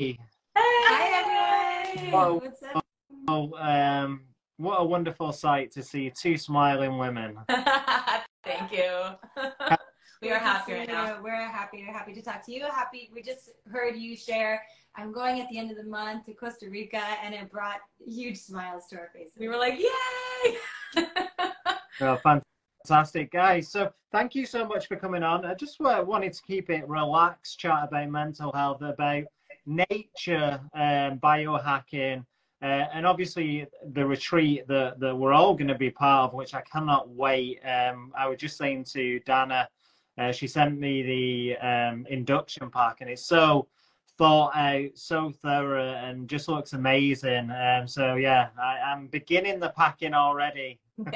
Hi, everyone. What What's up? what a wonderful sight to see two smiling women. Thank you. We are happy right now. We're happy to talk to you. Happy. We just heard you share. I'm going at the end of the month to Costa Rica, and it brought huge smiles to our faces. We were like, yay! Oh, fantastic, guys. So thank you so much for coming on. I just wanted to keep it relaxed, chat about mental health, about nature, biohacking, and obviously the retreat that we're all going to be part of, which I cannot wait. I was just saying to Dana, she sent me the induction pack, and it's so thought out, so thorough, and just looks amazing. So yeah, I'm beginning the packing already.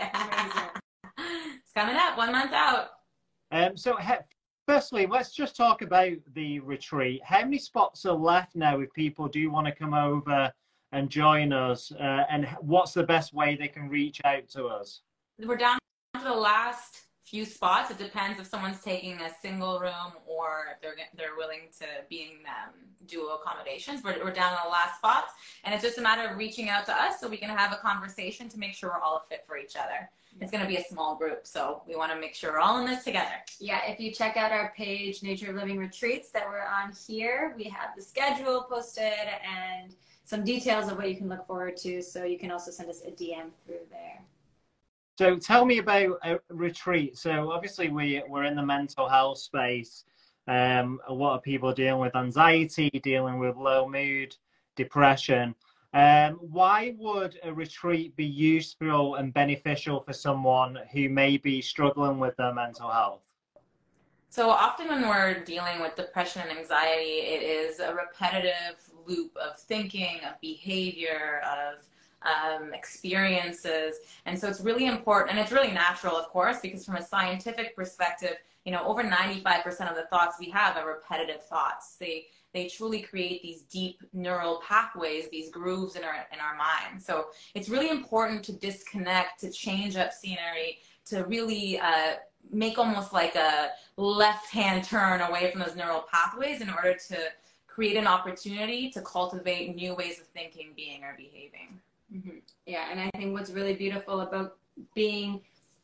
It's coming up, 1 month out. So firstly, let's just talk about the retreat. How many spots are left now if people do want to come over and join us? And what's the best way they can reach out to us? We're down to the last few spots. It depends if someone's taking a single room or if they're willing to be in dual accommodations. We're down to the last spots, and it's just a matter of reaching out to us so we can have a conversation to make sure we're all a fit for each other. It's going to be a small group, so we want to make sure we're all in this together. Yeah, if you check out our page, Nature Living Retreats, that we're on here, we have the schedule posted and some details of what you can look forward to. So you can also send us a DM through there. So tell me about a retreat. So obviously we're in the mental health space. A lot of people dealing with anxiety, dealing with low mood, depression. Why would a retreat be useful and beneficial for someone who may be struggling with their mental health? So often when we're dealing with depression and anxiety, it is a repetitive loop of thinking, of behavior, of experiences. And so it's really important, and it's really natural, of course, because from a scientific perspective, over 95% of the thoughts we have are repetitive thoughts. They truly create these deep neural pathways, these grooves in our mind. So it's really important to disconnect, to change up scenery, to really make almost like a left-hand turn away from those neural pathways in order to create an opportunity to cultivate new ways of thinking, being, or behaving. Mm-hmm. Yeah, and I think what's really beautiful about building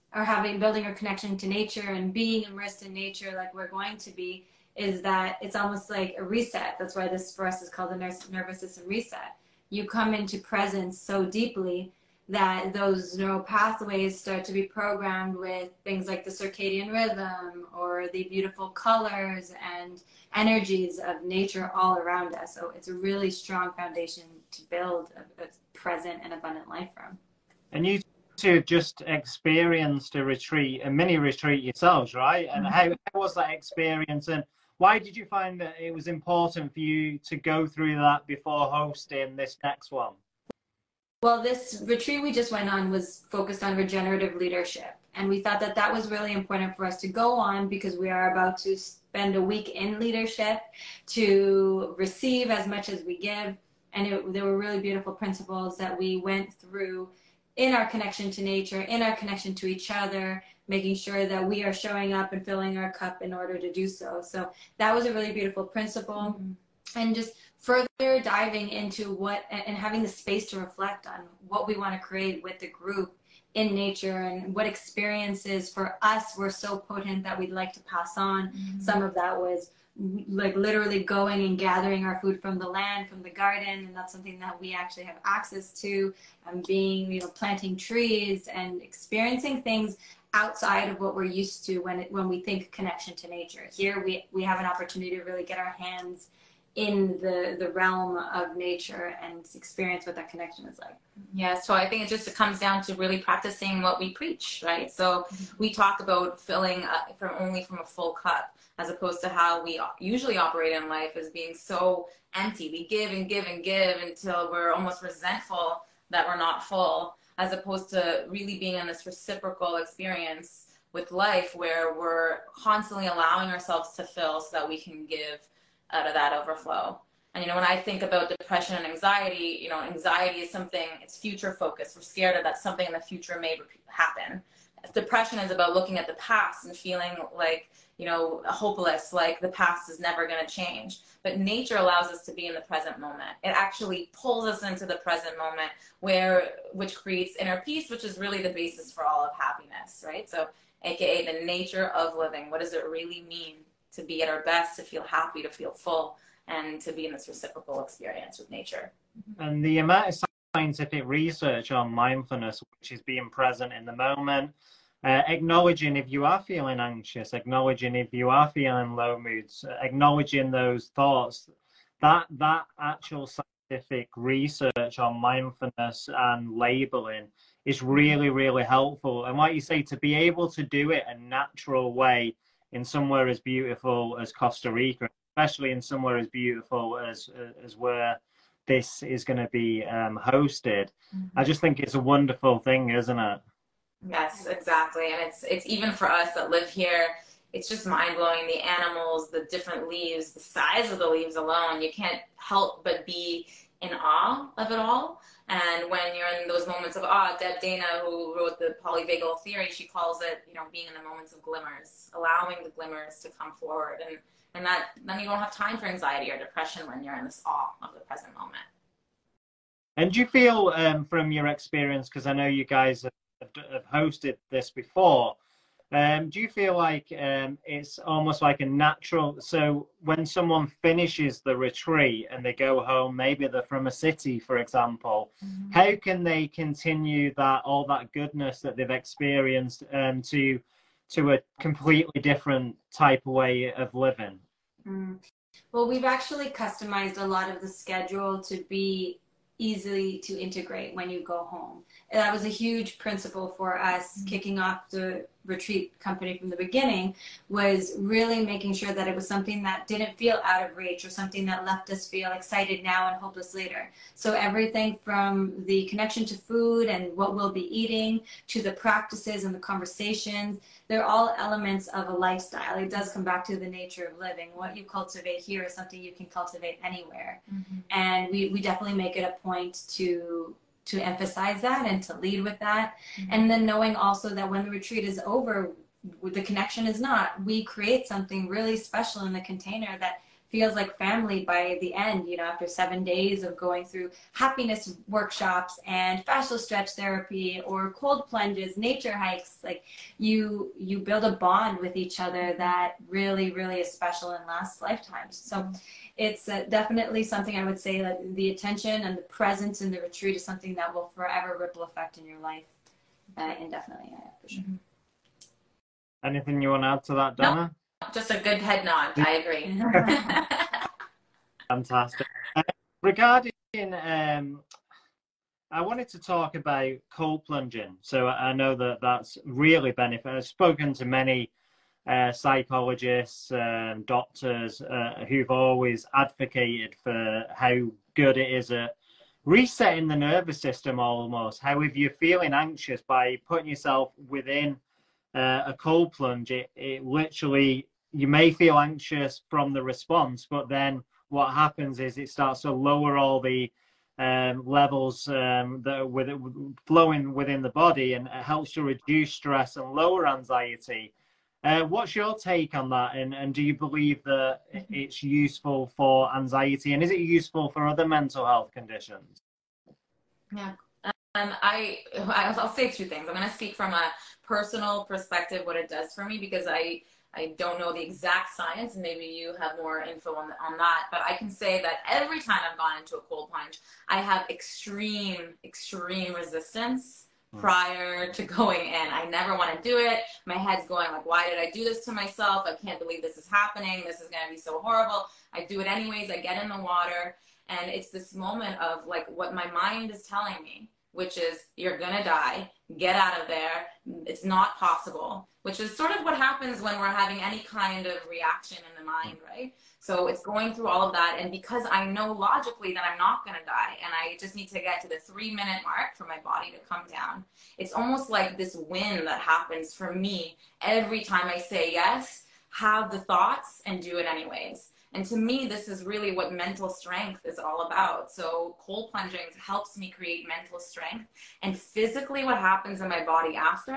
a connection to nature and being immersed in nature like we're going to be is that it's almost like a reset. That's why this for us is called the nervous system reset. You come into presence so deeply that those neural pathways start to be programmed with things like the circadian rhythm or the beautiful colors and energies of nature all around us. So it's a really strong foundation to build a present and abundant life from. And you two just experienced a mini retreat yourselves, right? And how was that experience, and why did you find that it was important for you to go through that before hosting this next one? Well, this retreat we just went on was focused on regenerative leadership. And we thought that that was really important for us to go on because we are about to spend a week in leadership to receive as much as we give. And there were really beautiful principles that we went through in our connection to nature, in our connection to each other, making sure that we are showing up and filling our cup in order to do so. So that was a really beautiful principle. Mm-hmm. And just further diving into and having the space to reflect on what we want to create with the group in nature and what experiences for us were so potent that we'd like to pass on. Mm-hmm. Some of that was like literally going and gathering our food from the land, from the garden, and that's something that we actually have access to, and planting trees and experiencing things outside of what we're used to when we think connection to nature. Here we have an opportunity to really get our hands in the realm of nature and experience what that connection is like. Yeah, so I think it comes down to really practicing what we preach, right? So we talk about filling only from a full cup, as opposed to how we usually operate in life as being so empty. We give and give and give until we're almost resentful that we're not full, as opposed to really being in this reciprocal experience with life where we're constantly allowing ourselves to fill so that we can give out of that overflow. And when I think about depression and anxiety, anxiety is something, it's future focused. We're scared that something in the future may happen. depression is about looking at the past and feeling like, you know, hopeless, like the past is never going to change. But nature allows us to be in the present moment. It actually pulls us into the present moment, which creates inner peace, which is really the basis for all of happiness, right? So AKA the nature of living. What does it really mean to be at our best, to feel happy, to feel full, and to be in this reciprocal experience with nature? And the amount of scientific research on mindfulness, which is being present in the moment, acknowledging if you are feeling anxious, acknowledging if you are feeling low moods, acknowledging those thoughts, that actual scientific research on mindfulness and labeling is really, really helpful. And like you say, to be able to do it a natural way in somewhere as beautiful as Costa Rica, especially in somewhere as beautiful as where this is going to be hosted, I just think it's a wonderful thing, isn't it? Yes, exactly. And it's even for us that live here, it's just mind blowing. The animals, the different leaves, the size of the leaves alone, you can't help but be in awe of it all. And when you're in those moments of awe, Deb Dana, who wrote the polyvagal theory, she calls it, you know, being in the moments of glimmers, allowing the glimmers to come forward. And that then you don't have time for anxiety or depression when you're in this awe of the present moment. And do you feel from your experience, because I know you guys have hosted this before, do you feel like it's almost like a natural, so when someone finishes the retreat and they go home, maybe they're from a city, for example, how can they continue all that goodness that they've experienced to a completely different type of way of living? Well, we've actually customized a lot of the schedule to be easily to integrate when you go home. And that was a huge principle for us kicking off the retreat company from the beginning, was really making sure that it was something that didn't feel out of reach or something that left us feel excited now and hopeless later. So everything from the connection to food and what we'll be eating to the practices and the conversations, they're all elements of a lifestyle. It does come back to the nature of living. What you cultivate here is something you can cultivate anywhere. And we definitely make it a point to emphasize that and to lead with that. And then knowing also that when the retreat is over, the connection is not, we create something really special in the container that feels like family by the end, you know, after 7 days of going through happiness workshops and fascial stretch therapy or cold plunges, nature hikes. Like you build a bond with each other that really, really is special and lasts lifetimes. So it's definitely something I would say that the attention and the presence in the retreat is something that will forever ripple effect in your life indefinitely. Yeah, for sure. Anything you want to add to that, Dana? No. Just a good head nod. I agree. Fantastic. Regarding, I wanted to talk about cold plunging. So I know that that's really beneficial. I've spoken to many psychologists, doctors who've always advocated for how good it is at resetting the nervous system almost. How if you're feeling anxious, by putting yourself within a cold plunge, it literally, you may feel anxious from the response, but then what happens is it starts to lower all the levels that are flowing within the body, and it helps to reduce stress and lower anxiety. What's your take on that? And do you believe that it's useful for anxiety? And is it useful for other mental health conditions? Yeah. I'll say two things. I'm going to speak from a personal perspective, what it does for me, because I don't know the exact science, and maybe you have more info on that, but I can say that every time I've gone into a cold plunge, I have extreme resistance prior to going in. I never want to do it. My head's going like, why did I do this to myself? I can't believe this is happening. This is going to be so horrible. I do it anyways. I get in the water, and it's this moment of like what my mind is telling me, which is, you're going to die. Get out of there. It's not possible, which is sort of what happens when we're having any kind of reaction in the mind, right? So it's going through all of that. And because I know logically that I'm not going to die, and I just need to get to the 3-minute mark for my body to come down, it's almost like this win that happens for me every time I say yes, have the thoughts, and do it anyways. And to me, this is really what mental strength is all about. So cold plunging helps me create mental strength. And physically what happens in my body after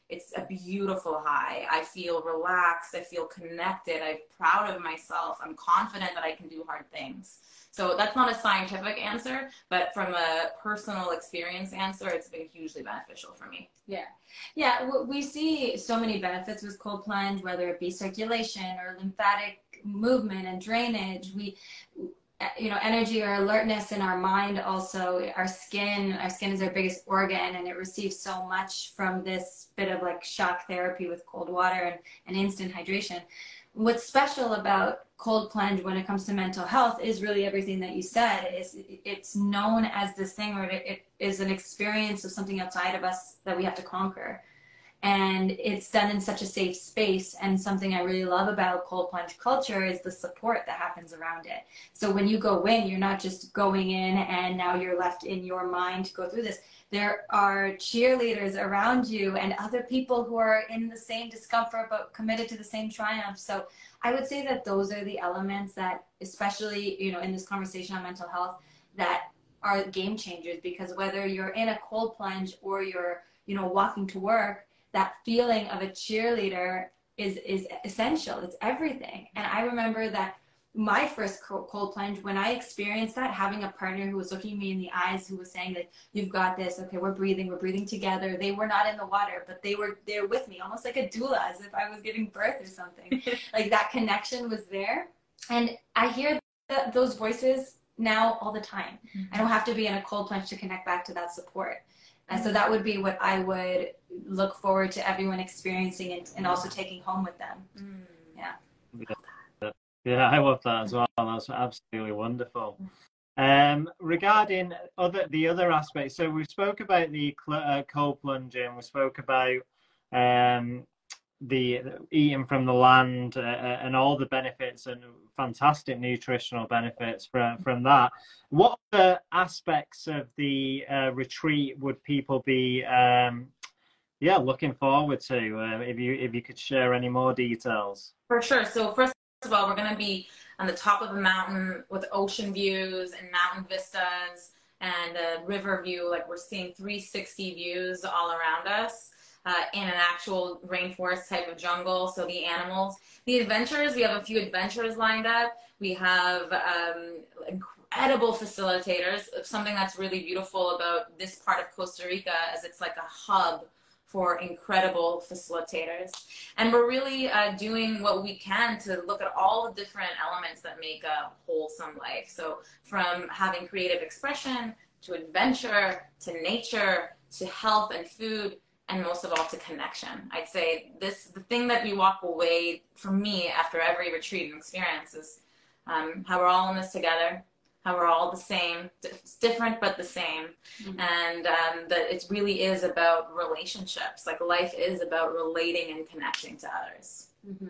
it's a beautiful high. I feel relaxed. I feel connected. I'm proud of myself. I'm confident that I can do hard things. So that's not a scientific answer, but from a personal experience answer, it's been hugely beneficial for me. Yeah. Yeah. We see so many benefits with cold plunge, whether it be circulation or lymphatic movement and drainage. Energy or alertness in our mind. Also, our skin is our biggest organ, and it receives so much from this bit of like shock therapy with cold water and instant hydration. What's special about cold plunge when it comes to mental health is really everything that you said. It's known as this thing where it is an experience of something outside of us that we have to conquer. And it's done in such a safe space. And something I really love about cold plunge culture is the support that happens around it. So when you go in, you're not just going in and now you're left in your mind to go through this. There are cheerleaders around you and other people who are in the same discomfort but committed to the same triumph. So I would say that those are the elements that, especially, in this conversation on mental health, that are game changers. Because whether you're in a cold plunge or you're, walking to work, that feeling of a cheerleader is essential. It's everything. And I remember that my first cold plunge, when I experienced that, having a partner who was looking me in the eyes, who was saying that you've got this, okay, we're breathing together. They were not in the water, but they were there with me, almost like a doula, as if I was giving birth or something. Like that connection was there. And I hear those voices now all the time. I don't have to be in a cold plunge to connect back to that support. And so that would be what I would look forward to everyone experiencing and also taking home with them. Yeah. Yeah, I love that as well. That's absolutely wonderful. Regarding the other aspects, so we spoke about the cold plunging, we spoke about the eating from the land and all the benefits and fantastic nutritional benefits from that. What other aspects of the retreat would people be looking forward to, if you could share any more details? For sure. So first of all, we're going to be on the top of a mountain with ocean views and mountain vistas and a river view. Like, we're seeing 360 views all around us. In an actual rainforest type of jungle. So the animals, the adventures, we have a few adventures lined up. We have incredible facilitators. Something that's really beautiful about this part of Costa Rica is it's like a hub for incredible facilitators. And we're really doing what we can to look at all the different elements that make a wholesome life. So from having creative expression to adventure to nature to health and food, and most of all to connection. I'd say the thing that we walk away from me after every retreat and experience is how we're all in this together, how we're all the same. It's different but the same. And that it really is about relationships. Like, life is about relating and connecting to others.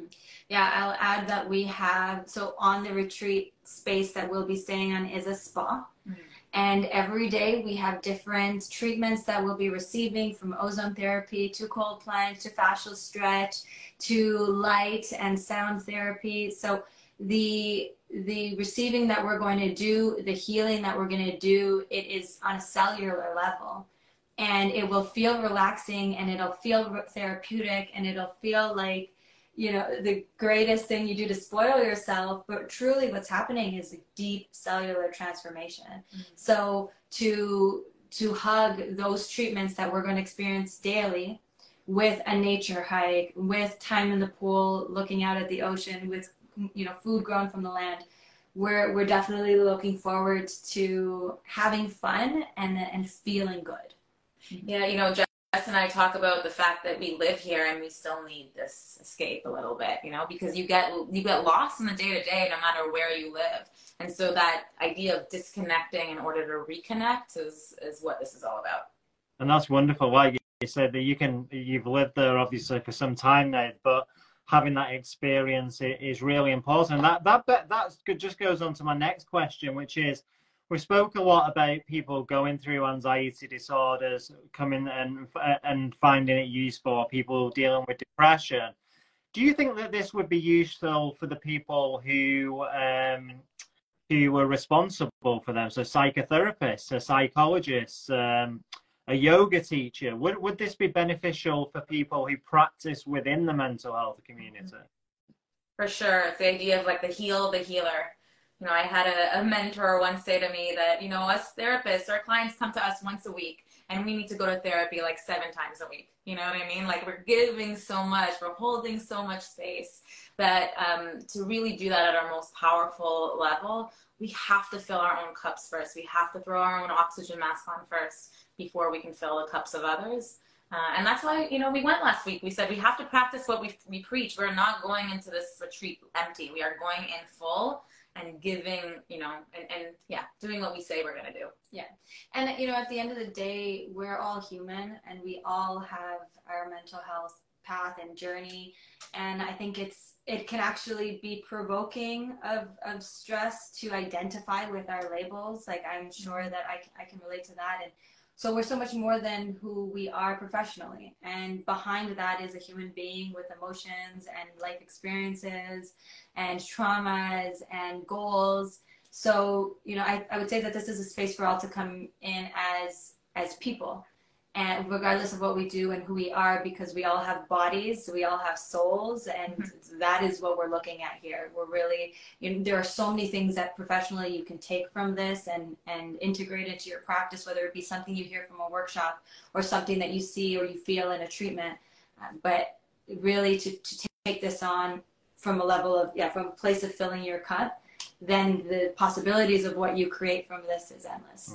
Yeah, I'll add that we have, so on the retreat space that we'll be staying on is a spa. And every day we have different treatments that we'll be receiving, from ozone therapy to cold plunge to fascial stretch to light and sound therapy. So the receiving that we're going to do, the healing that we're going to do, it is on a cellular level. And it will feel relaxing, and it'll feel therapeutic, and it'll feel like, the greatest thing you do to spoil yourself, but truly what's happening is a deep cellular transformation. So to hug those treatments that we're going to experience daily with a nature hike, with time in the pool, looking out at the ocean, with, food grown from the land, we're definitely looking forward to having fun and feeling good. Yeah, Jess and I talk about the fact that we live here and we still need this escape a little bit, because you get lost in the day-to-day no matter where you live. And so that idea of disconnecting in order to reconnect is what this is all about. And that's wonderful. Like you said, that you've lived there obviously for some time now, but having that experience is really important. And that just goes on to my next question, which is, we spoke a lot about people going through anxiety disorders, coming and finding it useful, or people dealing with depression. Do you think that this would be useful for the people who were responsible for them, so psychotherapists, psychologists, a yoga teacher. Would this be beneficial for people who practice within the mental health community? For sure. It's the idea of like the heal the healer. You know, I had a mentor once say to me that, you know, us therapists, our clients come to us once a week and we need to go to therapy like 7 times a week. You know what I mean? Like we're giving so much, we're holding so much space that to really do that at our most powerful level, we have to fill our own cups first. We have to throw our own oxygen mask on first before we can fill the cups of others. And that's why, you know, we went last week. We said we have to practice what we preach. We're not going into this retreat empty. We are going in full and giving, you know, and yeah, doing what we say we're going to do. Yeah. And, you know, at the end of the day, we're all human and we all have our mental health path and journey. And I think it can actually be provoking of stress to identify with our labels. Like, I'm sure that I can relate to that. And so we're so much more than who we are professionally. And behind that is a human being with emotions and life experiences and traumas and goals. So, you know, I would say that this is a space for all to come in as people. And regardless of what we do and who we are, because we all have bodies, we all have souls, and that is what we're looking at here. We're really, you know, there are so many things that professionally you can take from this and integrate into your practice, whether it be something you hear from a workshop or something that you see or you feel in a treatment. But really to take this on from a level of, from a place of filling your cup, then the possibilities of what you create from this is endless.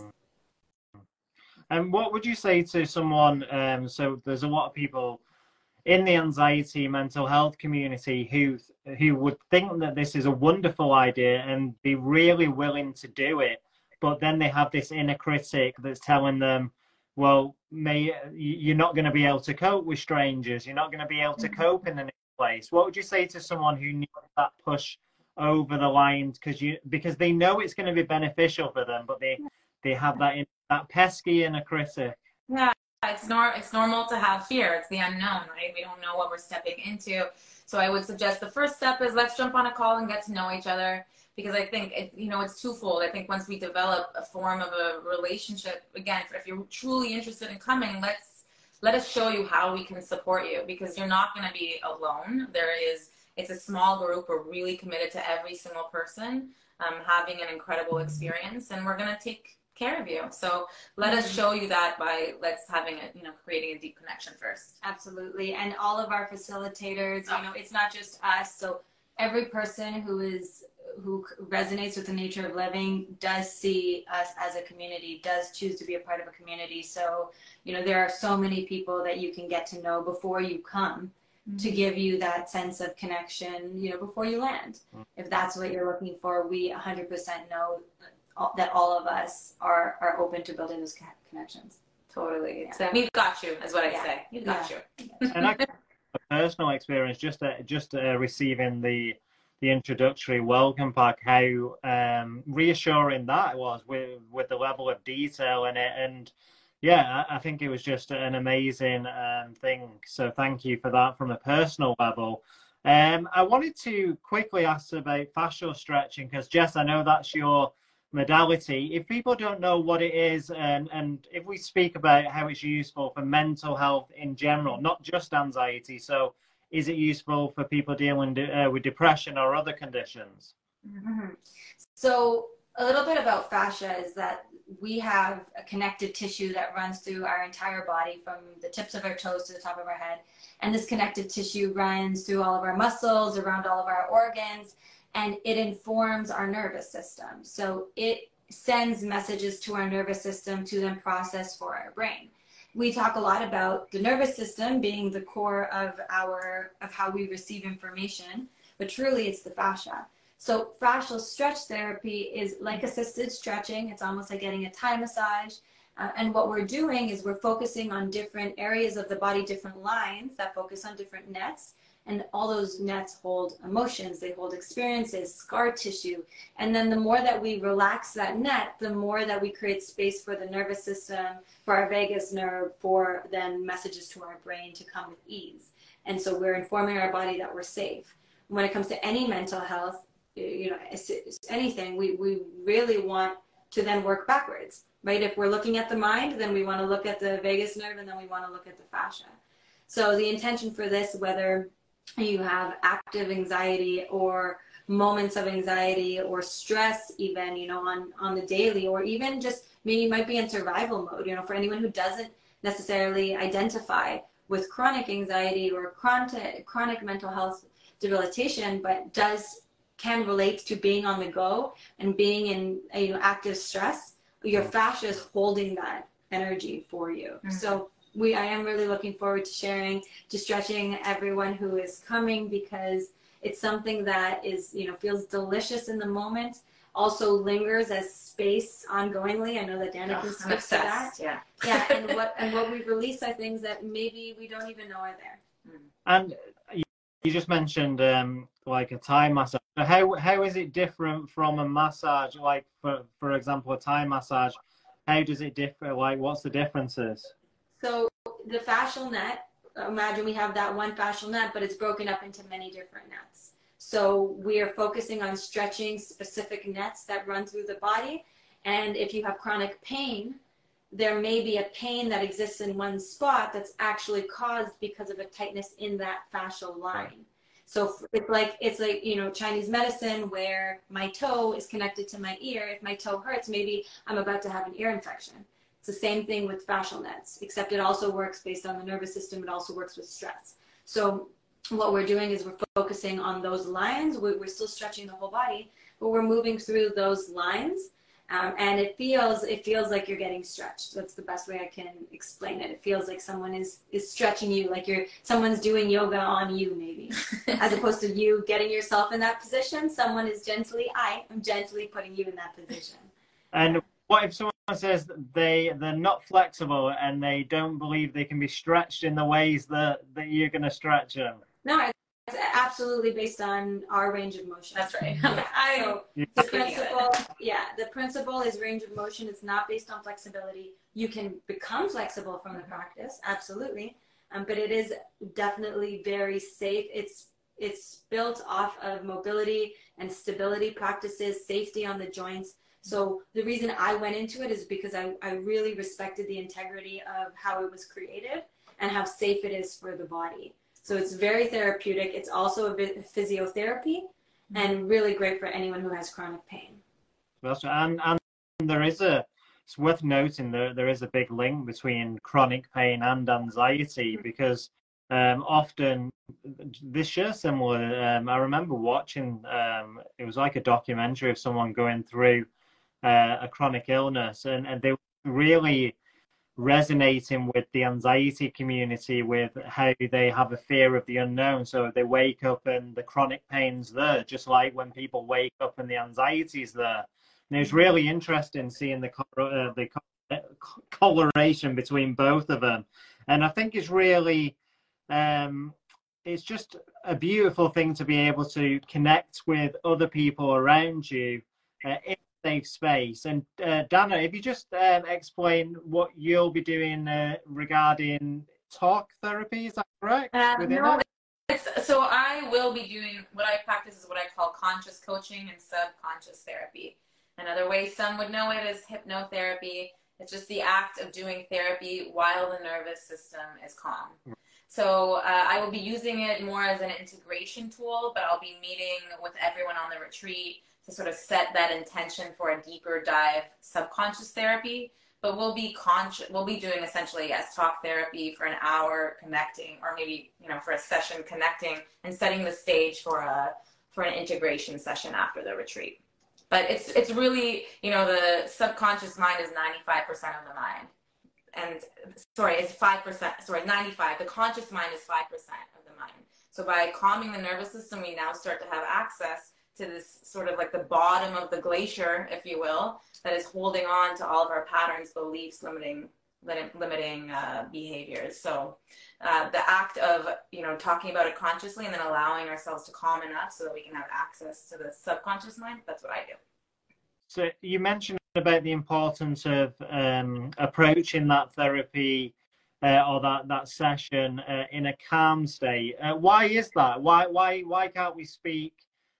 And what would you say to someone, so there's a lot of people in the anxiety mental health community who would think that this is a wonderful idea and be really willing to do it, but then they have this inner critic that's telling them, well, you're not going to be able to cope with strangers, you're not going to be able to cope in the new place. What would you say to someone who needs that push over the line because they know it's going to be beneficial for them, but they have that pesky inner critic? Yeah, it's normal to have fear. It's the unknown, right? We don't know what we're stepping into. So I would suggest the first step is let's jump on a call and get to know each other, because I think it's twofold. I think once we develop a form of a relationship, again, if you're truly interested in coming, let us show you how we can support you, because you're not going to be alone. It's a small group. We're really committed to every single person having an incredible experience, and we're going to take care of you. So let us show you that by creating a deep connection first. Absolutely. And all of our facilitators, it's not just us. So every person who resonates with the nature of living does see us as a community, does choose to be a part of a community. So, there are so many people that you can get to know before you come, to give you that sense of connection, before you land. If that's what you're looking for, we 100% know that all of us are open to building those connections. Totally. Yeah. So we've got you, is what I say. We've got you. And I a personal experience, just receiving the introductory welcome pack, how reassuring that was with the level of detail in it. And yeah, I think it was just an amazing thing. So thank you for that from a personal level. I wanted to quickly ask about fascial stretching, because Jess, I know that's your modality. If people don't know what it is, and if we speak about how it's useful for mental health in general, not just anxiety, so is it useful for people dealing with depression or other conditions? So a little bit about fascia is that we have a connective tissue that runs through our entire body, from the tips of our toes to the top of our head. And this connective tissue runs through all of our muscles, around all of our organs, and it informs our nervous system. So it sends messages to our nervous system to then process for our brain. We talk a lot about the nervous system being the core of how we receive information, but truly it's the fascia. So fascial stretch therapy is like assisted stretching. It's almost like getting a Thai massage. And what we're doing is we're focusing on different areas of the body, different lines that focus on different nets. And all those nets hold emotions, they hold experiences, scar tissue. And then the more that we relax that net, the more that we create space for the nervous system, for our vagus nerve, for then messages to our brain to come with ease. And so we're informing our body that we're safe. When it comes to any mental health, anything, we really want to then work backwards. right? If we're looking at the mind, then we want to look at the vagus nerve, and then we want to look at the fascia. So the intention for this, whether you have active anxiety or moments of anxiety or stress, even, you know, on the daily, or even just maybe you might be in survival mode, you know, for anyone who doesn't necessarily identify with chronic anxiety or chronic mental health debilitation, but can relate to being on the go and being in, you know, active stress, your fascia is holding that energy for you. Mm-hmm. So I am really looking forward to sharing, to stretching everyone who is coming, because it's something that is, you know, feels delicious in the moment, also lingers as space ongoingly. I know that Dana can speak to that. Yeah. Yeah. And what we've released are things that maybe we don't even know are there. And you just mentioned like a Thai massage. How is it different from a massage? Like for example, a Thai massage. How does it differ? Like, what's the differences? So the fascial net, imagine we have that one fascial net, but it's broken up into many different nets. So we are focusing on stretching specific nets that run through the body. And if you have chronic pain, there may be a pain that exists in one spot that's actually caused because of a tightness in that fascial line. So it's like, you know, Chinese medicine where my toe is connected to my ear. If my toe hurts, maybe I'm about to have an ear infection. It's the same thing with fascial nets, except it also works based on the nervous system. It also works with stress. So what we're doing is we're focusing on those lines. We're still stretching the whole body, but we're moving through those lines. And it feels like you're getting stretched. That's the best way I can explain it. It feels like someone is stretching you, like someone's doing yoga on you, maybe, as opposed to you getting yourself in that position. Someone is I'm gently putting you in that position. And what if someone says they're not flexible and they don't believe they can be stretched in the ways that you're going to stretch them? No, it's absolutely based on our range of motion. That's right. The principle is range of motion. It's not based on flexibility. You can become flexible from the practice, absolutely, but it is definitely very safe. It's built off of mobility and stability practices, safety on the joints. So the reason I went into it is because I really respected the integrity of how it was created and how safe it is for the body. So it's very therapeutic. It's also a bit physiotherapy and really great for anyone who has chronic pain. And it's worth noting there is a big link between chronic pain and anxiety, because often this year similar, I remember watching, it was like a documentary of someone going through a chronic illness, and they were really resonating with the anxiety community, with how they have a fear of the unknown. So they wake up and the chronic pain's there, just like when people wake up and the anxiety's there. And it was really interesting seeing the correlation between both of them. And I think it's really, it's just a beautiful thing to be able to connect with other people around you in safe space. And Dana, if you just explain what you'll be doing regarding talk therapy, is that correct? No, so I will be doing, what I practice is what I call conscious coaching and subconscious therapy. Another way some would know it is hypnotherapy. It's just the act of doing therapy while the nervous system is calm. So I will be using it more as an integration tool, but I'll be meeting with everyone on the retreat to sort of set that intention for a deeper dive subconscious therapy. But we'll be doing essentially, yes, talk therapy for an hour, connecting, or maybe, you know, for a session connecting and setting the stage for an integration session after the retreat. But it's really, you know, the subconscious mind is 95% of the mind. And it's 5%, 95. The conscious mind is 5% of the mind. So by calming the nervous system, we now start to have access to this sort of like the bottom of the glacier, if you will, that is holding on to all of our patterns, beliefs, limiting behaviors. So the act of, you know, talking about it consciously and then allowing ourselves to calm enough so that we can have access to the subconscious mind, that's what I do. So you mentioned about the importance of approaching that therapy or that session in a calm state. Why is that? Why can't we speak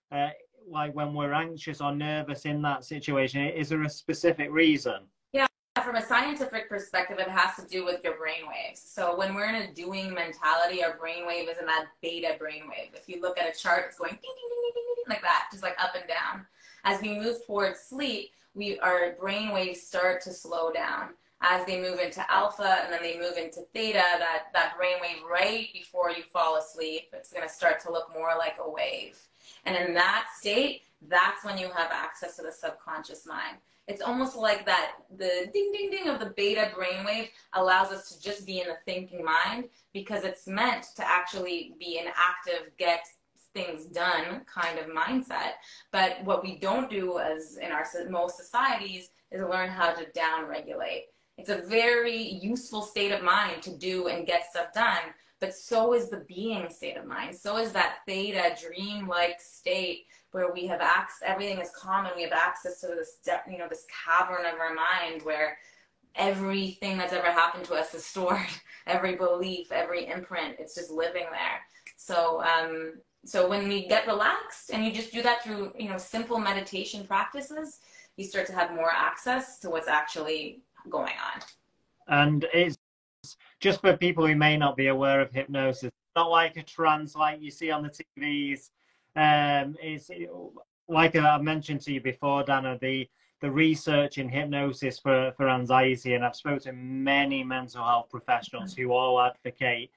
like when we're anxious or nervous in that situation? Is there a specific reason? Yeah, from a scientific perspective, it has to do with your brainwaves. So when we're in a doing mentality, our brainwave is in that beta brainwave. If you look at a chart, it's going ding, ding, ding, ding, ding, like that, just like up and down. As we move towards sleep, our brainwaves start to slow down. As they move into alpha and then they move into theta, that brainwave right before you fall asleep, it's going to start to look more like a wave. And in that state, that's when you have access to the subconscious mind. It's almost like that the ding, ding, ding of the beta brainwave allows us to just be in the thinking mind, because it's meant to actually be an active, get things done kind of mindset. But what we don't do, as in our most societies, is learn how to down regulate. It's a very useful state of mind to do and get stuff done, but so is the being state of mind. So is that theta dream-like state where we have access, everything is calm, and we have access to this, this cavern of our mind where everything that's ever happened to us is stored, every belief, every imprint, it's just living there. So, so when we get relaxed, and you just do that through, simple meditation practices, you start to have more access to what's actually going on. And it's just for people who may not be aware of hypnosis, it's not like a trance like you see on the TVs. It's like I mentioned to you before, Dana, the research in hypnosis for anxiety, and I've spoken to many mental health professionals who all advocate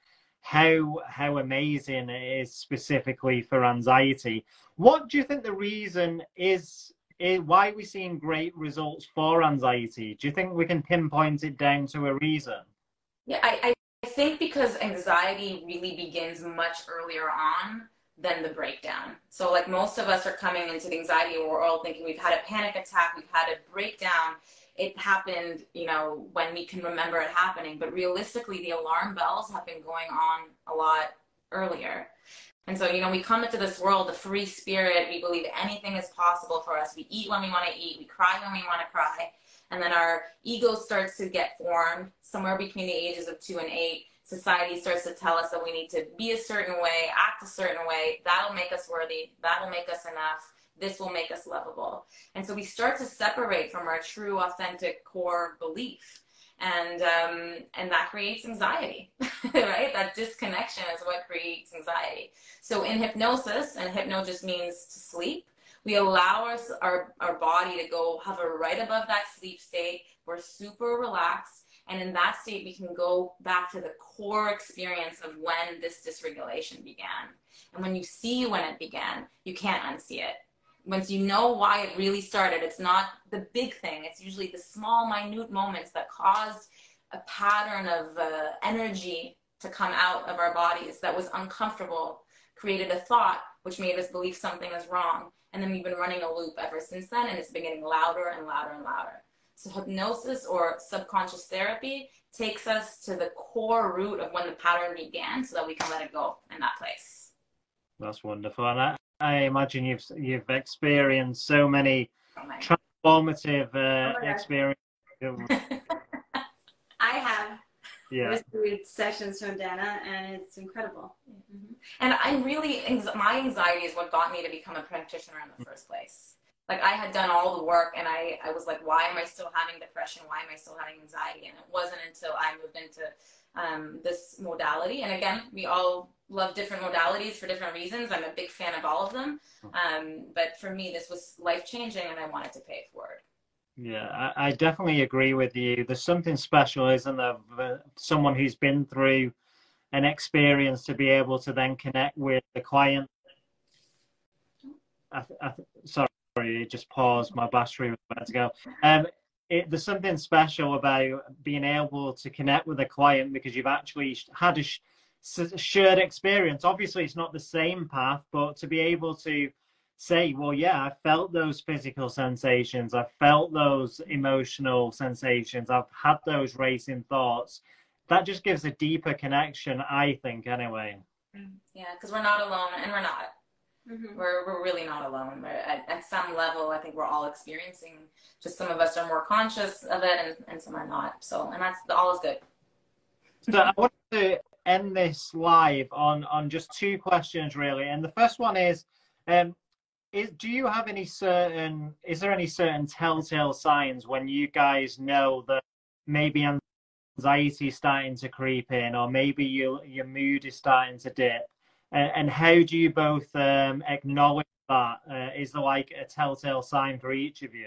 how amazing it is specifically for anxiety. What do you think the reason is why we're seeing great results for anxiety? Do you think we can pinpoint it down to a reason? Yeah, I think because anxiety really begins much earlier on than the breakdown. So like most of us are coming into the anxiety, we're all thinking we've had a panic attack, we've had a breakdown. It happened, when we can remember it happening. But realistically, the alarm bells have been going on a lot earlier. And so, we come into this world, a free spirit. We believe anything is possible for us. We eat when we want to eat. We cry when we want to cry. And then our ego starts to get formed somewhere between the ages of 2 and 8. Society starts to tell us that we need to be a certain way, act a certain way. That'll make us worthy. That'll make us enough. This will make us lovable. And so we start to separate from our true, authentic core belief. And that creates anxiety, right? That disconnection is what creates anxiety. So in hypnosis, and hypno just means to sleep, we allow our body to go hover right above that sleep state. We're super relaxed. And in that state, we can go back to the core experience of when this dysregulation began. And when you see when it began, you can't unsee it. Once you know why it really started, it's not the big thing. It's usually the small, minute moments that caused a pattern of energy to come out of our bodies that was uncomfortable, created a thought, which made us believe something is wrong. And then we've been running a loop ever since then, and it's been getting louder and louder and louder. So hypnosis or subconscious therapy takes us to the core root of when the pattern began so that we can let it go in that place. That's wonderful. And I imagine you've experienced so many transformative experiences. I have. Yeah. Received sessions from Dana, and it's incredible. Mm-hmm. And my anxiety is what got me to become a practitioner in the first place. Like I had done all the work, and I was like, why am I still having depression? Why am I still having anxiety? And it wasn't until I moved into this modality. And again, we all love different modalities for different reasons. I'm a big fan of all of them. But for me, this was life-changing, and I wanted to pay it forward. Yeah, I definitely agree with you. There's something special, isn't there, someone who's been through an experience to be able to then connect with the client. Sorry, it just paused. My battery was about to go. There's something special about being able to connect with a client because you've actually had a shared experience. Obviously, it's not the same path, but to be able to say, well, yeah, I felt those physical sensations. I felt those emotional sensations. I've had those racing thoughts. That just gives a deeper connection, I think, anyway. Yeah, because we're not alone, and we're not. Mm-hmm. We're really not alone. At some level, I think we're all experiencing. Just some of us are more conscious of it, and some are not. So, and that's all is good. So I want to end this live on just two questions, really. And the first one is, Do you have is there any certain telltale signs when you guys know that maybe anxiety is starting to creep in, or maybe your mood is starting to dip? And how do you both acknowledge that? Is there like a telltale sign for each of you?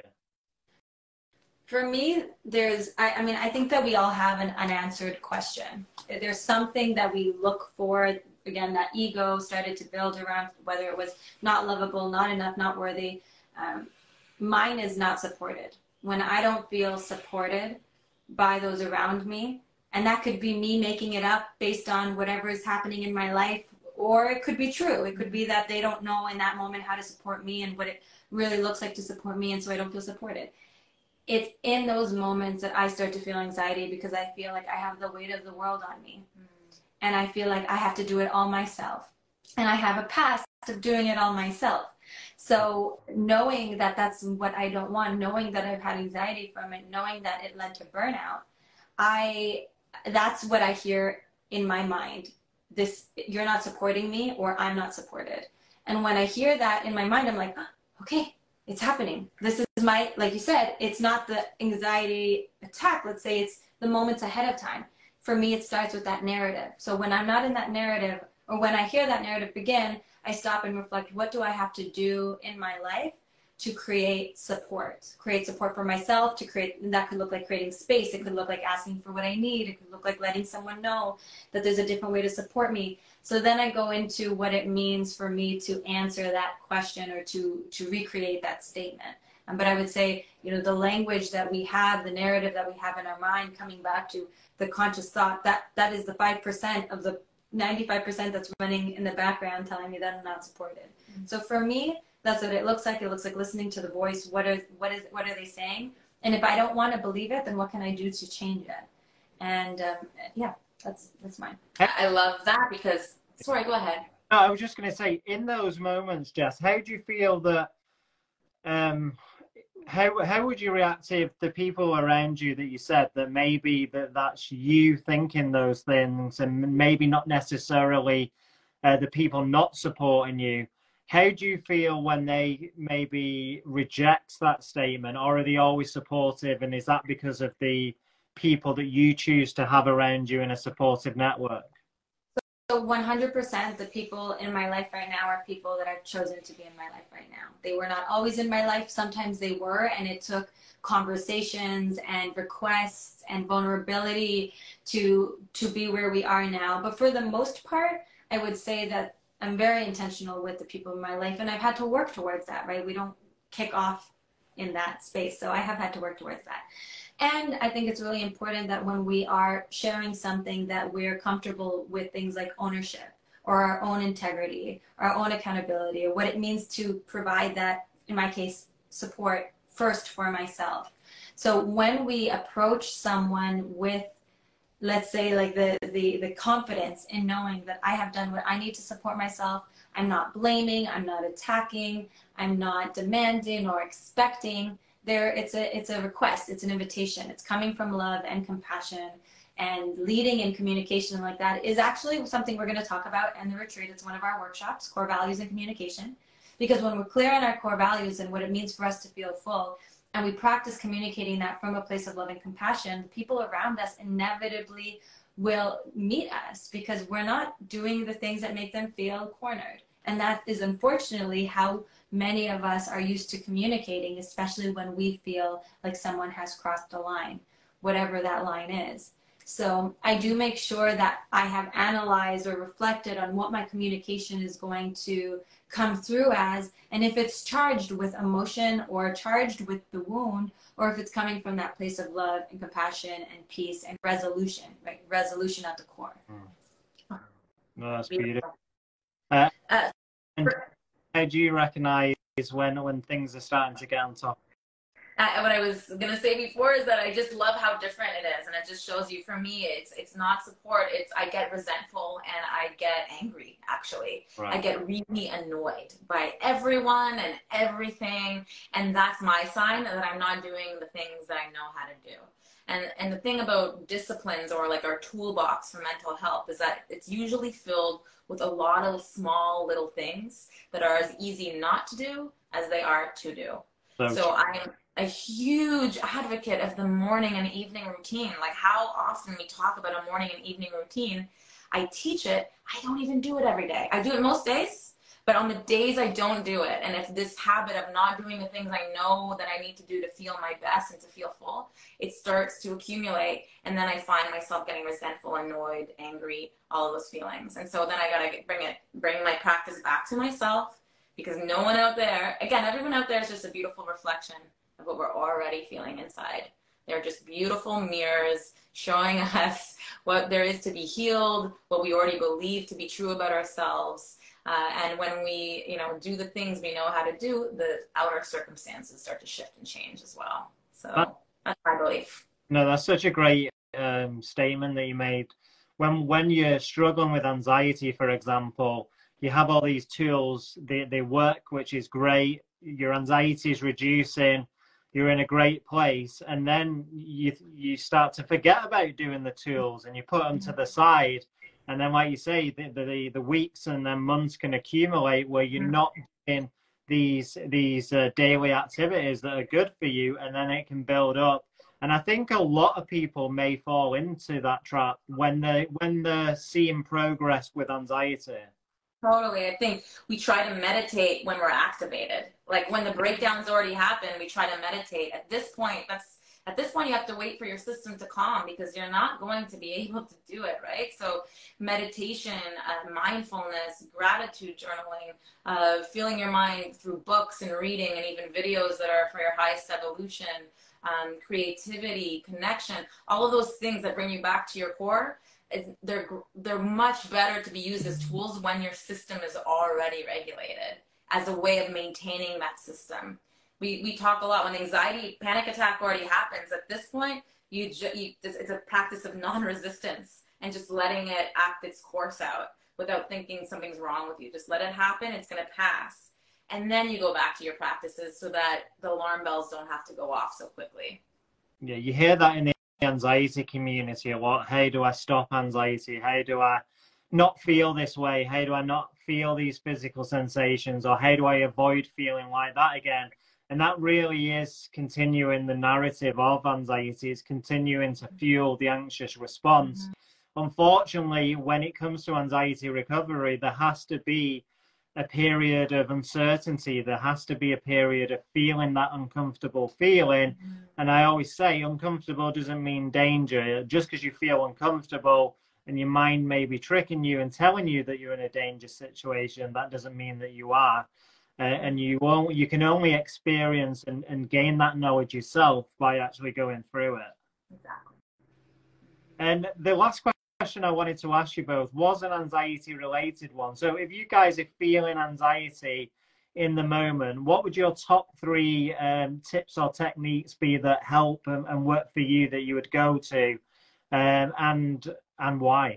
For me, I mean, I think that we all have an unanswered question. There's something that we look for. Again, that ego started to build around whether it was not lovable, not enough, not worthy. Mine is not supported. When I don't feel supported by those around me, and that could be me making it up based on whatever is happening in my life, or it could be true. It could be that they don't know in that moment how to support me and what it really looks like to support me, and so I don't feel supported. It's in those moments that I start to feel anxiety because I feel like I have the weight of the world on me. And I feel like I have to do it all myself. And I have a past of doing it all myself. So knowing that that's what I don't want, knowing that I've had anxiety from it, knowing that it led to burnout, that's what I hear in my mind. This, you're not supporting me, or I'm not supported. And when I hear that in my mind, I'm like, oh, okay, it's happening. This is my, like you said, it's not the anxiety attack. Let's say it's the moments ahead of time. For me, it starts with that narrative. So when I'm not in that narrative, or when I hear that narrative begin, I stop and reflect, what do I have to do in my life to create support for myself, and that could look like creating space. It could look like asking for what I need. It could look like letting someone know that there's a different way to support me. So then I go into what it means for me to answer that question, or to recreate that statement. But I would say, the language that we have, the narrative that we have in our mind, coming back to the conscious thought, that is the 5% of the 95% that's running in the background telling me that I'm not supported. Mm-hmm. So for me, that's what it looks like. It looks like listening to the voice. What are they saying? And if I don't want to believe it, then what can I do to change it? And yeah, that's mine. I love that because, sorry, go ahead. No, I was just going to say, in those moments, Jess, how do you feel that, how would you react if the people around you that you said that maybe that's you thinking those things, and maybe not necessarily the people not supporting you? How do you feel when they maybe reject that statement, or are they always supportive? And is that because of the people that you choose to have around you in a supportive network? So 100% the people in my life right now are people that I've chosen to be in my life right now. They were not always in my life. Sometimes they were, and it took conversations and requests and vulnerability to be where we are now. But for the most part, I would say that I'm very intentional with the people in my life, and I've had to work towards that, right? We don't kick off in that space. So I have had to work towards that. And I think it's really important that when we are sharing something, that we're comfortable with things like ownership, or our own integrity, our own accountability, or what it means to provide that, in my case, support first for myself. So when we approach someone with, let's say, like the confidence in knowing that I have done what I need to support myself, I'm not blaming, I'm not attacking, I'm not demanding or expecting. It's a request, it's an invitation. It's coming from love and compassion, and leading in communication like that is actually something we're going to talk about in the retreat. It's one of our workshops, core values and communication, because when we're clear on our core values and what it means for us to feel full, and we practice communicating that from a place of love and compassion, people around us inevitably will meet us, because we're not doing the things that make them feel cornered. And that is unfortunately how many of us are used to communicating, especially when we feel like someone has crossed a line, whatever that line is. So I do make sure that I have analyzed or reflected on what my communication is going to come through as, and if it's charged with emotion or charged with the wound, or if it's coming from that place of love and compassion and peace and resolution, right? Resolution at the core. No, that's beautiful. And how do you recognize when things are starting to get on top? What I was going to say before is that I just love how different it is. And it just shows you, for me, it's not support. I get resentful and I get angry, actually. Right. I get really annoyed by everyone and everything. And that's my sign that I'm not doing the things that I know how to do. And the thing about disciplines, or like our toolbox for mental health, is that it's usually filled with a lot of small little things that are as easy not to do as they are to do. So I'm a huge advocate of the morning and evening routine. Like how often we talk about a morning and evening routine. I teach it. I don't even do it every day. I do it most days, but on the days I don't do it, and if this habit of not doing the things I know that I need to do to feel my best and to feel full, it starts to accumulate, and then I find myself getting resentful, annoyed, angry, all of those feelings. And so then I gotta bring my practice back to myself, because no one out there, again, everyone out there is just a beautiful reflection of what we're already feeling inside. They're just beautiful mirrors showing us what there is to be healed, what we already believe to be true about ourselves. And when we, do the things we know how to do, the outer circumstances start to shift and change as well. So that's my belief. No, that's such a great statement that you made. When you're struggling with anxiety, for example, you have all these tools, they work, which is great. Your anxiety is reducing. You're in a great place, and then you start to forget about doing the tools, and you put them to the side, and then, like you say, the weeks and then months can accumulate where you're not doing these daily activities that are good for you, and then it can build up. And I think a lot of people may fall into that trap when they're seeing progress with anxiety. Totally. I think we try to meditate when we're activated. Like when the breakdowns already happened, we try to meditate. At this point, you have to wait for your system to calm, because you're not going to be able to do it, right? So meditation, mindfulness, gratitude journaling, feeling your mind through books and reading, and even videos that are for your highest evolution, creativity, connection, all of those things that bring you back to your core. They're much better to be used as tools when your system is already regulated, as a way of maintaining that system. We talk a lot when anxiety, panic attack already happens. At this point, it's a practice of non-resistance and just letting it act its course out without thinking something's wrong with you. Just let it happen. It's going to pass. And then you go back to your practices so that the alarm bells don't have to go off so quickly. Yeah, you hear that in the anxiety community a lot. How do I stop anxiety? How do I not feel this way? How do I not feel these physical sensations? Or how do I avoid feeling like that again? And that really is continuing the narrative of anxiety. It's continuing to fuel the anxious response. Unfortunately, when it comes to anxiety recovery, there has to be a period of uncertainty. There has to be a period of feeling that uncomfortable feeling. And I always say uncomfortable doesn't mean danger. Just because you feel uncomfortable and your mind may be tricking you and telling you that you're in a dangerous situation, that doesn't mean that you are. And you can only experience and gain that knowledge yourself by actually going through it. Exactly. And the last question I wanted to ask you both was an anxiety related one. So if you guys are feeling anxiety in the moment, what would your top 3 tips or techniques be that help and work for you, that you would go to, and why?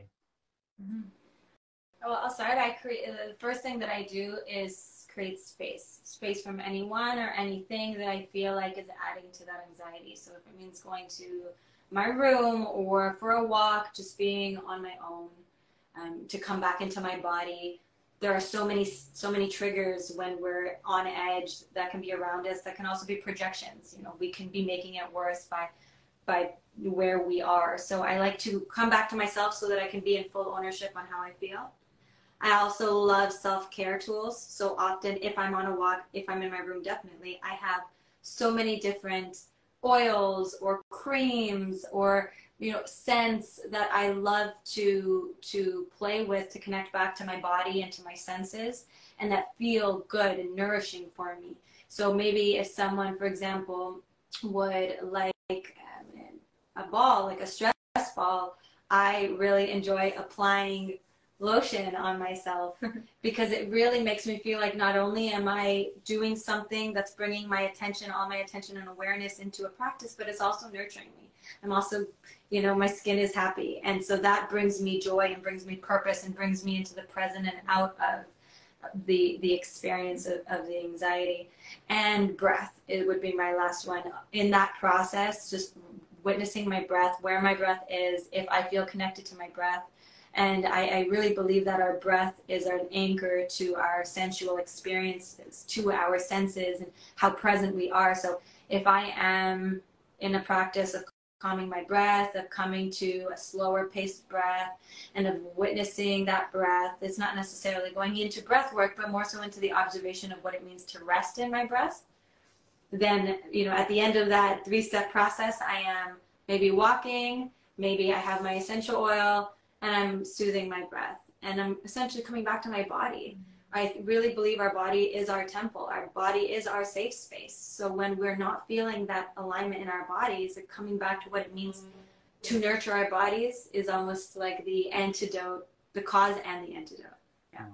Well, I'll start. The first thing that I do is create space from anyone or anything that I feel like is adding to that anxiety. So if it means going to my room or for a walk, just being on my own, to come back into my body. There are so many triggers when we're on edge that can be around us, that can also be projections. We can be making it worse by where we are. So I like to come back to myself so that I can be in full ownership on how I feel. I also love self-care tools. So often if I'm on a walk, if I'm in my room, definitely, I have so many different oils or creams or scents that I love to play with, to connect back to my body and to my senses, and that feel good and nourishing for me. So maybe if someone, for example, would like a ball, like a stress ball, I really enjoy applying lotion on myself because it really makes me feel like not only am I doing something that's bringing all my attention and awareness into a practice, but it's also nurturing me. I'm also, my skin is happy. And so that brings me joy and brings me purpose and brings me into the present and out of the experience of the anxiety. And breath, it would be my last one. In that process, just witnessing my breath, where my breath is, if I feel connected to my breath. And I really believe that our breath is an anchor to our sensual experiences, to our senses, and how present we are. So if I am in a practice of calming my breath, of coming to a slower paced breath, and of witnessing that breath, it's not necessarily going into breath work, but more so into the observation of what it means to rest in my breath. Then, at the end of that 3-step process, I am maybe walking, maybe I have my essential oil, and I'm soothing my breath, and I'm essentially coming back to my body. I really believe our body is our temple. Our body is our safe space. So when we're not feeling that alignment in our bodies, coming back to what it means to nurture our bodies is almost like the antidote, the cause and the antidote. Yeah.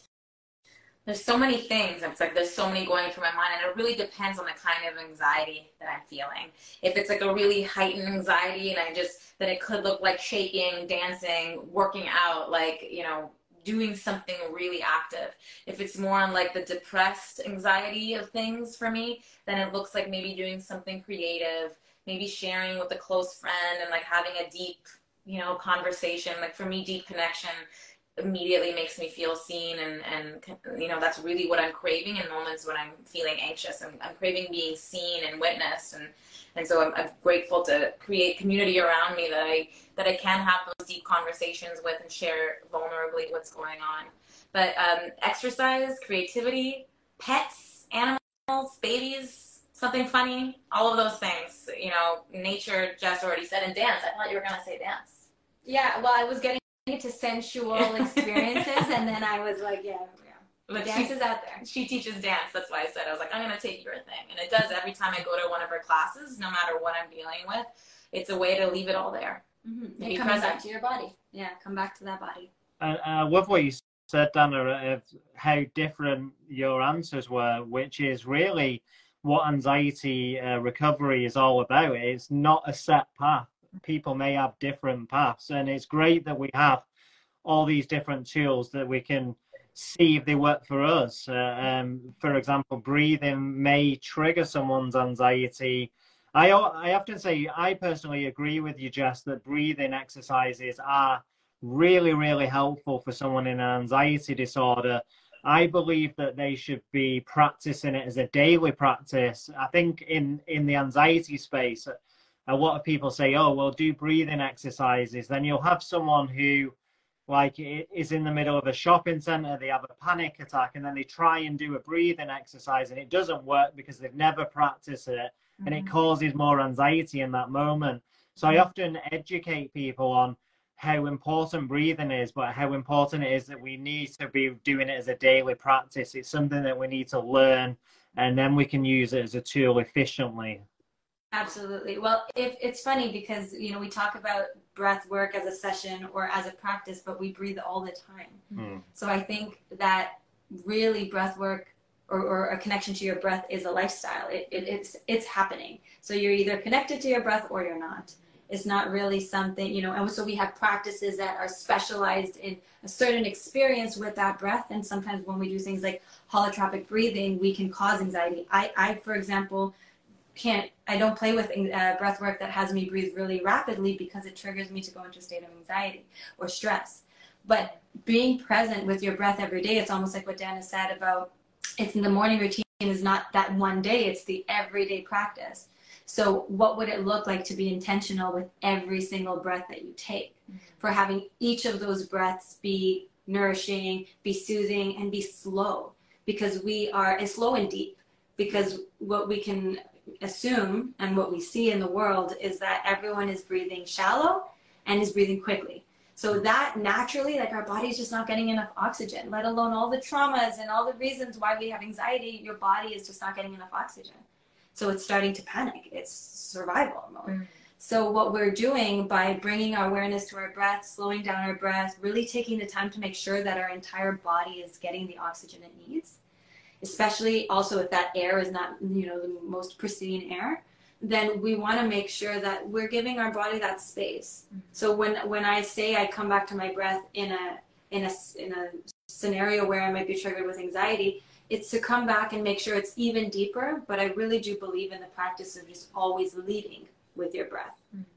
There's so many things. It's like there's so many going through my mind, and it really depends on the kind of anxiety that I'm feeling. If it's like a really heightened anxiety, and then it could look like shaking, dancing, working out, like, doing something really active. If it's more on like the depressed anxiety of things for me, then it looks like maybe doing something creative, maybe sharing with a close friend and like having a deep, conversation. Like for me, deep connection immediately makes me feel seen, and that's really what I'm craving in moments when I'm feeling anxious, and I'm craving being seen and witnessed, and so I'm grateful to create community around me that I can have those deep conversations with and share vulnerably what's going on. But exercise, creativity, pets, animals, babies, something funny, all of those things, nature, Jess already said, and dance. I thought you were going to say dance. Yeah, well, I was getting into sensual experiences, and then I was like, But dance is out there. She teaches dance. That's why I said, I was like, I'm going to take your thing. And it does every time I go to one of her classes, no matter what I'm dealing with. It's a way to leave it all there. Mm-hmm. And coming back to your body. Yeah, come back to that body. I love what you said, Dana, of how different your answers were, which is really what anxiety recovery is all about. It's not a set path. People may have different paths, and it's great that we have all these different tools that we can see if they work for us. For example, breathing may trigger someone's anxiety. I often say, I personally agree with you, Jess, that breathing exercises are really, really helpful for someone in an anxiety disorder. I believe that they should be practicing it as a daily practice. I think in the anxiety space, a lot of people say, oh, well, do breathing exercises. Then you'll have someone who is in the middle of a shopping center, they have a panic attack, and then they try and do a breathing exercise, and it doesn't work because they've never practiced it, and it causes more anxiety in that moment. So I often educate people on how important breathing is, but how important it is that we need to be doing it as a daily practice. It's something that we need to learn, and then we can use it as a tool efficiently. Absolutely. Well, it's funny because, we talk about breath work as a session or as a practice, but we breathe all the time. So I think that really breath work or a connection to your breath is a lifestyle. It's happening. So you're either connected to your breath or you're not. It's not really something, and so we have practices that are specialized in a certain experience with that breath. And sometimes when we do things like holotropic breathing, we can cause anxiety. I for example, I don't play with breath work that has me breathe really rapidly because it triggers me to go into a state of anxiety or stress. But being present with your breath every day, it's almost like what Dana said about it's in the morning routine is not that one day, it's the everyday practice. So what would it look like to be intentional with every single breath that you take? For having each of those breaths be nourishing, be soothing, and be slow, because we are slow and deep. Because what we can assume and what we see in the world is that everyone is breathing shallow and is breathing quickly. So that naturally, our body's just not getting enough oxygen, let alone all the traumas and all the reasons why we have anxiety. Your body is just not getting enough oxygen. So it's starting to panic. It's survival mode. So what we're doing by bringing our awareness to our breath, slowing down our breath, really taking the time to make sure that our entire body is getting the oxygen it needs, especially also if that air is not, the most pristine air, then we want to make sure that we're giving our body that space. So when I say I come back to my breath in a scenario where I might be triggered with anxiety, it's to come back and make sure it's even deeper. But I really do believe in the practice of just always leading with your breath.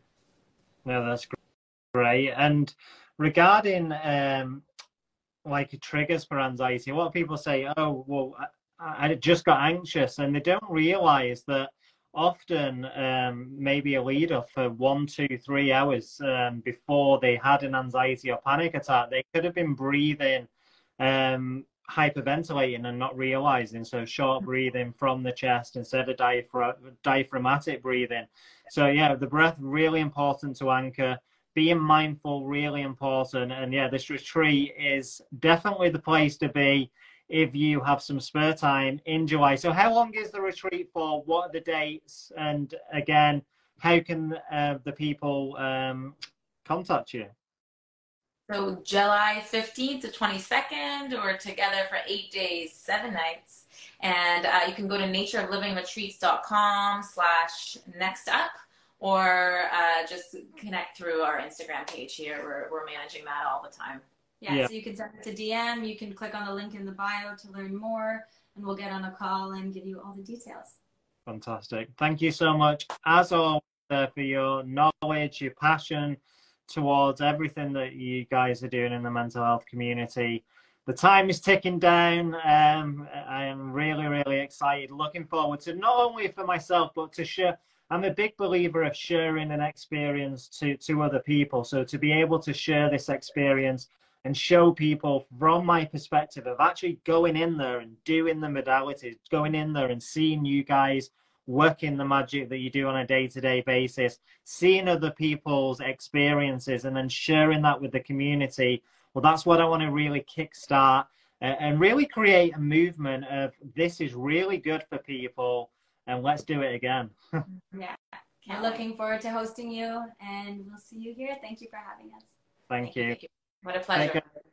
No, that's great. And regarding like triggers for anxiety, a lot of people say, oh, well, I just got anxious, and they don't realize that often maybe a leader for 1, 2, 3 hours before they had an anxiety or panic attack, they could have been breathing, hyperventilating and not realizing. So short breathing from the chest instead of diaphragmatic breathing. So yeah, the breath really important to anchor. Being mindful, really important. And yeah, this retreat is definitely the place to be if you have some spare time in July. So how long is the retreat for? What are the dates? And again, how can the people contact you? So July 15th to 22nd, or together for 8 days, 7 nights. And you can go to natureoflivingretreats.com/nextup, or just connect through our Instagram page here. We're managing that all the time. Yeah, so you can send it to DM, you can click on the link in the bio to learn more, and we'll get on a call and give you all the details. Fantastic. Thank you so much, as always, for your knowledge, your passion towards everything that you guys are doing in the mental health community. The time is ticking down. I am really, really excited. Looking forward to not only for myself, but to share. I'm a big believer of sharing an experience to other people. So to be able to share this experience and show people from my perspective of actually going in there and doing the modalities, going in there and seeing you guys working the magic that you do on a day-to-day basis, seeing other people's experiences and then sharing that with the community. Well, that's what I want to really kickstart and really create a movement of this is really good for people and let's do it again. Yeah. I'm looking forward to hosting you, and we'll see you here. Thank you for having us. Thank you. What a pleasure.